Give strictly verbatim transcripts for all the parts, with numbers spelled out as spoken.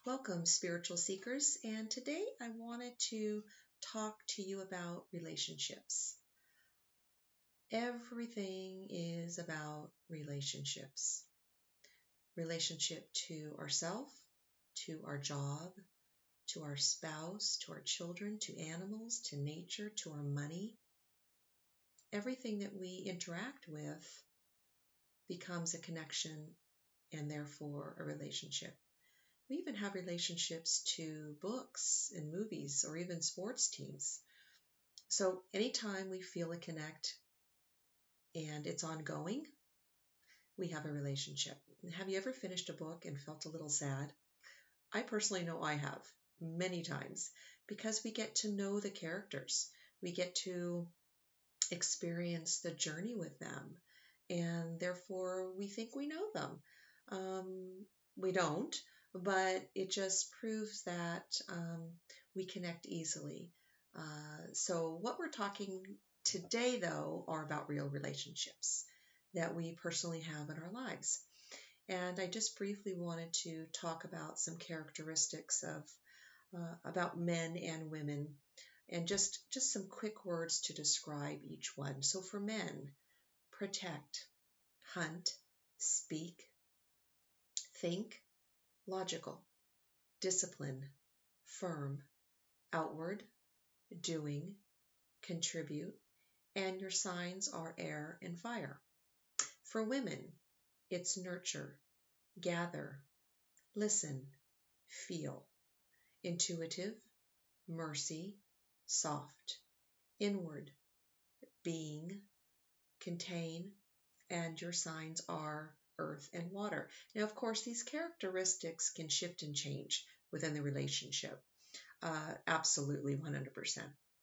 Welcome, spiritual seekers, and today I wanted to talk to you about relationships. Everything is about relationships. Relationship to ourselves, to our job, to our spouse, to our children, to animals, to nature, to our money. Everything that we interact with becomes a connection and therefore a relationship. We even have relationships to books and movies or even sports teams. So anytime we feel a connect and it's ongoing, we have a relationship. Have you ever finished a book and felt a little sad? I personally know I have many times because we get to know the characters. We get to experience the journey with them, and therefore we think we know them. Um, we don't, but it just proves that um, we connect easily. Uh, so what we're talking today, though, are about real relationships that we personally have in our lives. And I just briefly wanted to talk about some characteristics of uh, about men and women, and just just some quick words to describe each one. So for men, protect, hunt, speak, think, logical, discipline, firm, outward, doing, contribute, and your signs are air and fire. For women, it's nurture, gather, listen, feel, intuitive, mercy, soft, inward, being, contain, and your signs are earth and water. Now, of course, these characteristics can shift and change within the relationship. Uh, absolutely, one hundred percent.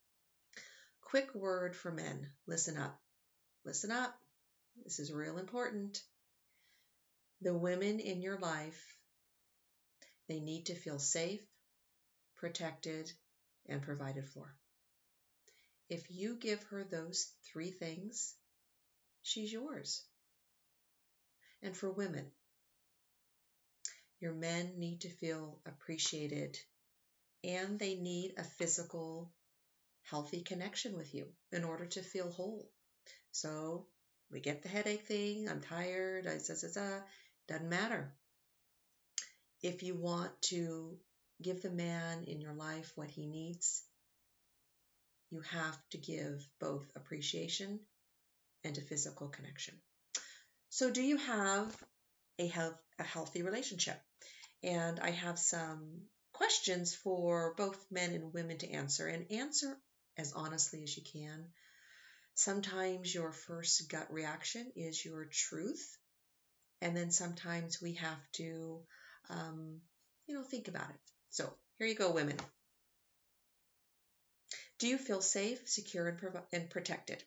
Quick word for men. Listen up. Listen up. This is real important. The women in your life, they need to feel safe, protected, and provided for. If you give her those three things, she's yours. And for women, your men need to feel appreciated, and they need a physical, healthy connection with you in order to feel whole. So we get the headache thing, I'm tired, I, da, da, da, doesn't matter. If you want to give the man in your life what he needs, you have to give both appreciation and a physical connection. So do you have a, health, a healthy relationship? And I have some questions for both men and women to answer, and answer as honestly as you can. Sometimes your first gut reaction is your truth, and then sometimes we have to, um, you know, think about it. So here you go, women. Do you feel safe, secure, and, prov- and protected?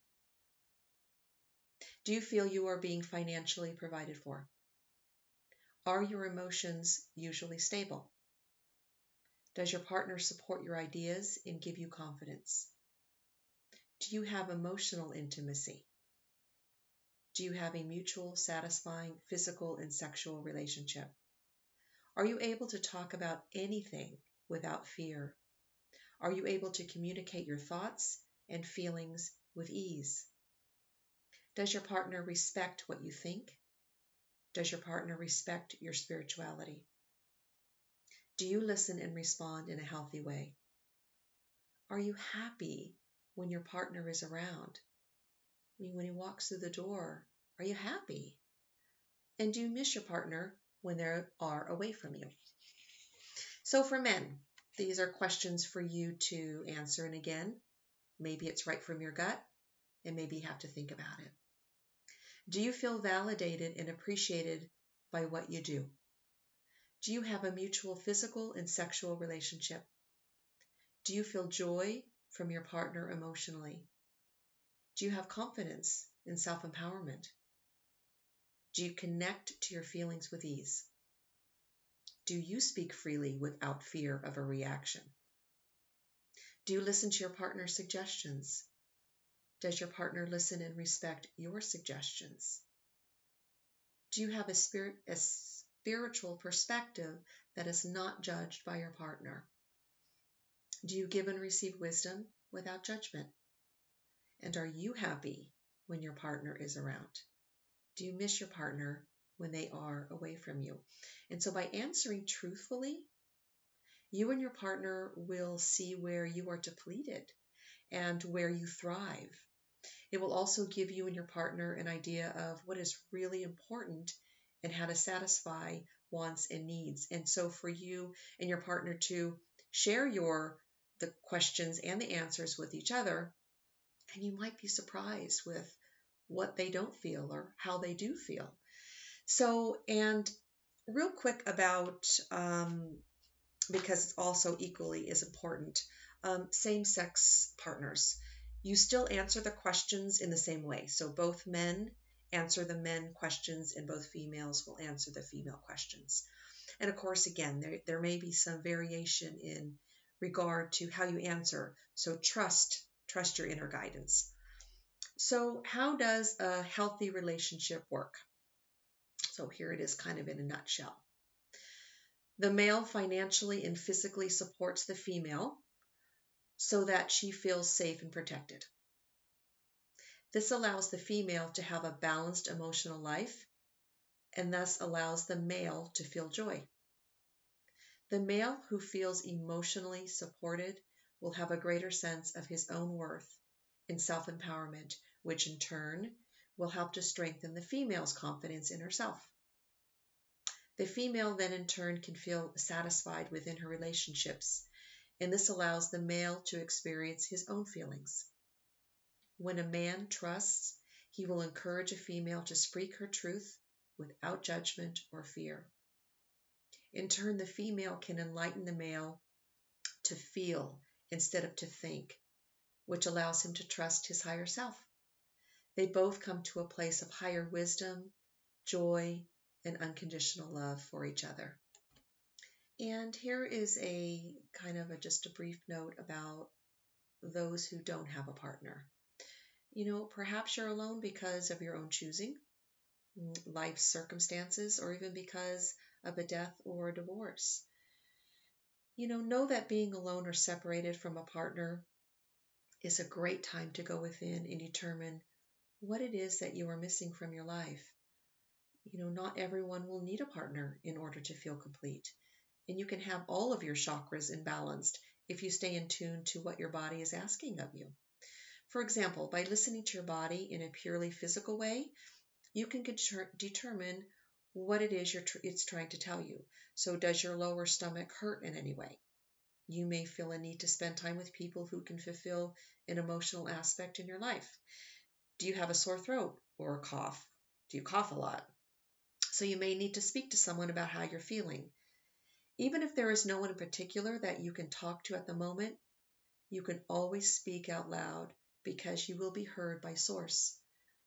Do you feel you are being financially provided for? Are your emotions usually stable? Does your partner support your ideas and give you confidence? Do you have emotional intimacy? Do you have a mutual, satisfying physical and sexual relationship? Are you able to talk about anything without fear? Are you able to communicate your thoughts and feelings with ease? Does your partner respect what you think? Does your partner respect your spirituality? Do you listen and respond in a healthy way? Are you happy when your partner is around? I mean, when he walks through the door, are you happy? And do you miss your partner when they are away from you? So for men, these are questions for you to answer. And again, maybe it's right from your gut, and maybe you have to think about it. Do you feel validated and appreciated by what you do? Do you have a mutual physical and sexual relationship? Do you feel joy from your partner emotionally? Do you have confidence and self-empowerment? Do you connect to your feelings with ease? Do you speak freely without fear of a reaction? Do you listen to your partner's suggestions? Does your partner listen and respect your suggestions? Do you have a spirit, a spiritual perspective that is not judged by your partner? Do you give and receive wisdom without judgment? And are you happy when your partner is around? Do you miss your partner when they are away from you? And so by answering truthfully, you and your partner will see where you are depleted and where you thrive. It will also give you and your partner an idea of what is really important and how to satisfy wants and needs. And so for you and your partner to share your the questions and the answers with each other, and you might be surprised with what they don't feel or how they do feel. So, and real quick about, um, because it's also equally as important, um, same-sex partners. You still answer the questions in the same way. So both men answer the men questions and both females will answer the female questions. And of course, again, there, there may be some variation in regard to how you answer. So trust, trust your inner guidance. So how does a healthy relationship work? So here it is kind of in a nutshell. The male financially and physically supports the female so that she feels safe and protected. This allows the female to have a balanced emotional life and thus allows the male to feel joy. The male who feels emotionally supported will have a greater sense of his own worth and self-empowerment, which in turn will help to strengthen the female's confidence in herself. The female then in turn can feel satisfied within her relationships, and this allows the male to experience his own feelings. When a man trusts, he will encourage a female to speak her truth without judgment or fear. In turn, the female can enlighten the male to feel instead of to think, which allows him to trust his higher self. They both come to a place of higher wisdom, joy, and unconditional love for each other. And here is a kind of a, just a brief note about those who don't have a partner. You know, perhaps you're alone because of your own choosing, life circumstances, or even because of a death or a divorce. You know, know that being alone or separated from a partner is a great time to go within and determine what it is that you are missing from your life. You know, not everyone will need a partner in order to feel complete. And you can have all of your chakras imbalanced if you stay in tune to what your body is asking of you. For example, by listening to your body in a purely physical way, you can deter- determine what it is you're tr- it's trying to tell you. So does your lower stomach hurt in any way? You may feel a need to spend time with people who can fulfill an emotional aspect in your life. Do you have a sore throat or a cough? Do you cough a lot? So you may need to speak to someone about how you're feeling. Even if there is no one in particular that you can talk to at the moment, you can always speak out loud because you will be heard by Source.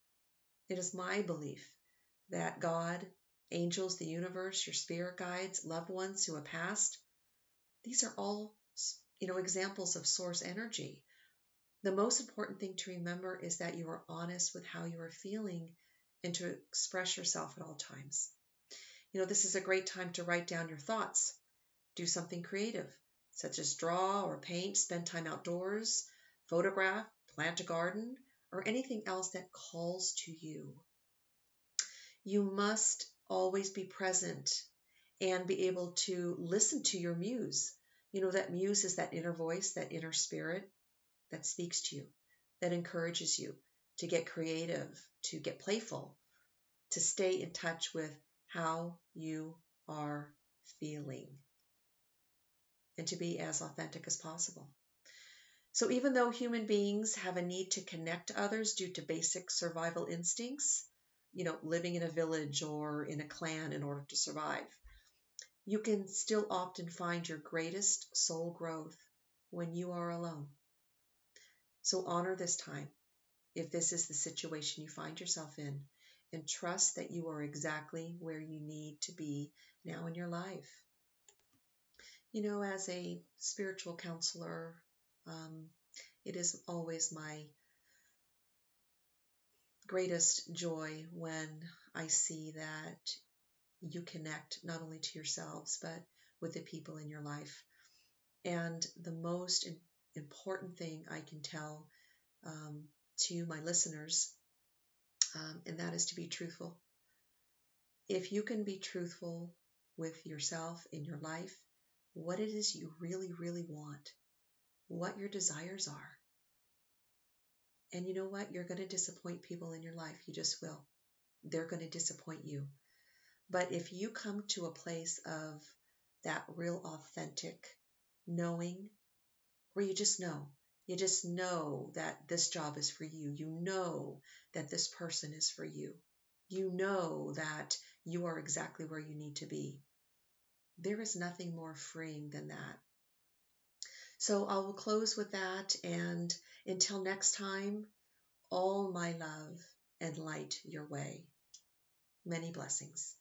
It is my belief that God, angels, the universe, your spirit guides, loved ones who have passed, these are all, you know, examples of Source energy. The most important thing to remember is that you are honest with how you are feeling and to express yourself at all times. You know, this is a great time to write down your thoughts. Do something creative, such as draw or paint, spend time outdoors, photograph, plant a garden, or anything else that calls to you. You must always be present and be able to listen to your muse. You know, that muse is that inner voice, that inner spirit that speaks to you, that encourages you to get creative, to get playful, to stay in touch with how you are feeling, and to be as authentic as possible. So even though human beings have a need to connect to others due to basic survival instincts, you know, living in a village or in a clan in order to survive, you can still often find your greatest soul growth when you are alone. So honor this time, if this is the situation you find yourself in, and trust that you are exactly where you need to be now in your life. You know, as a spiritual counselor, um, it is always my greatest joy when I see that you connect not only to yourselves, but with the people in your life. And the most important thing I can tell um, to my listeners, um, and that is to be truthful. If you can be truthful with yourself in your life, what it is you really, really want, what your desires are. And you know what? You're going to disappoint people in your life. You just will. They're going to disappoint you. But if you come to a place of that real authentic knowing, where you just know, you just know that this job is for you. You know that this person is for you. You know that you are exactly where you need to be. There is nothing more freeing than that. So I will close with that. And until next time, all my love and light your way. Many blessings.